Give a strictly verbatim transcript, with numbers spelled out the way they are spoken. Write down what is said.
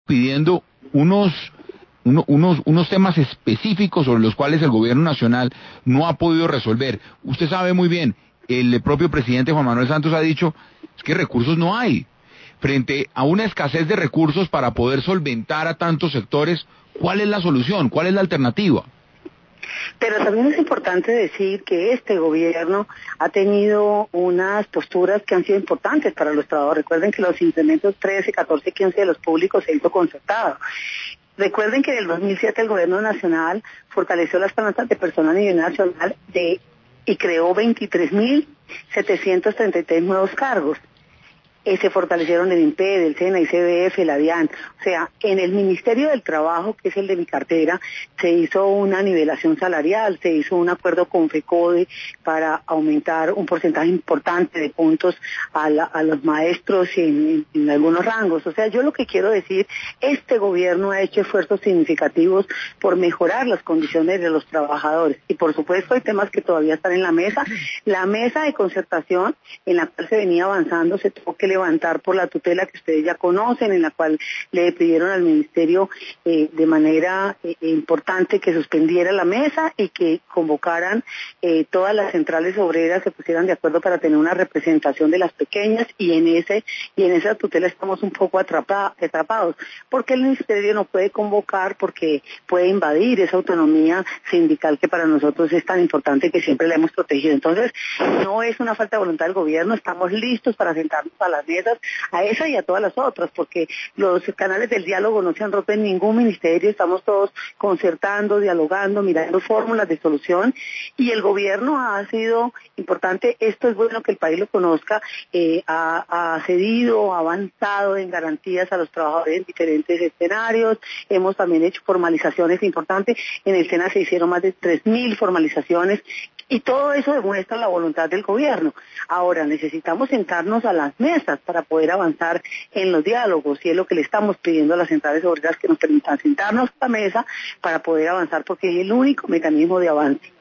pidiendo unos, uno, unos, unos temas específicos sobre los cuales el gobierno nacional no ha podido resolver. Usted sabe muy bien, el propio presidente Juan Manuel Santos ha dicho, es que recursos no hay. Frente a una escasez de recursos para poder solventar a tantos sectores, ¿cuál es la solución? ¿Cuál es la alternativa? Pero también es importante decir que este gobierno ha tenido unas posturas que han sido importantes para los trabajadores. Recuerden que los incrementos trece, catorce, quince de los públicos se hizo concertado. Recuerden que en el dos mil siete el gobierno nacional fortaleció las plantas de personal a nivel nacional de, y creó veintitrés mil setecientos treinta y tres nuevos cargos. Eh, se fortalecieron el INPED, el SENA, I C B F, la DIAN. O sea, en el Ministerio del Trabajo, que es el de mi cartera, se hizo una nivelación salarial, se hizo un acuerdo con FECODE para aumentar un porcentaje importante de puntos a, la, a los maestros en, en, en algunos rangos. O sea, yo lo que quiero decir, este gobierno ha hecho esfuerzos significativos por mejorar las condiciones de los trabajadores. Y por supuesto hay temas que todavía están en la mesa. La mesa de concertación en la cual se venía avanzando se tuvo que levantar por la tutela que ustedes ya conocen, en la cual le pidieron al ministerio eh, de manera eh, importante que suspendiera la mesa y que convocaran eh, todas las centrales obreras, se pusieran de acuerdo para tener una representación de las pequeñas, y en ese y en esa tutela estamos un poco atrapa, atrapados, porque el ministerio no puede convocar, porque puede invadir esa autonomía sindical que para nosotros es tan importante, que siempre la hemos protegido. Entonces, no es una falta de voluntad del gobierno, estamos listos para sentarnos a las mesas, a esa y a todas las otras, porque los canales del diálogo no se han roto en ningún ministerio, estamos todos concertando, dialogando, mirando fórmulas de solución, y el gobierno ha sido importante. Esto es bueno que el país lo conozca, eh, ha, ha cedido, ha avanzado en garantías a los trabajadores en diferentes escenarios, hemos también hecho formalizaciones importantes, en el SENA se hicieron más de tres mil formalizaciones, y todo eso demuestra la voluntad del gobierno. Ahora, necesitamos sentarnos a las mesas para poder avanzar en los diálogos, y es lo que le estamos pidiendo a las centrales obreras, que nos permitan sentarnos a la mesa para poder avanzar, porque es el único mecanismo de avance.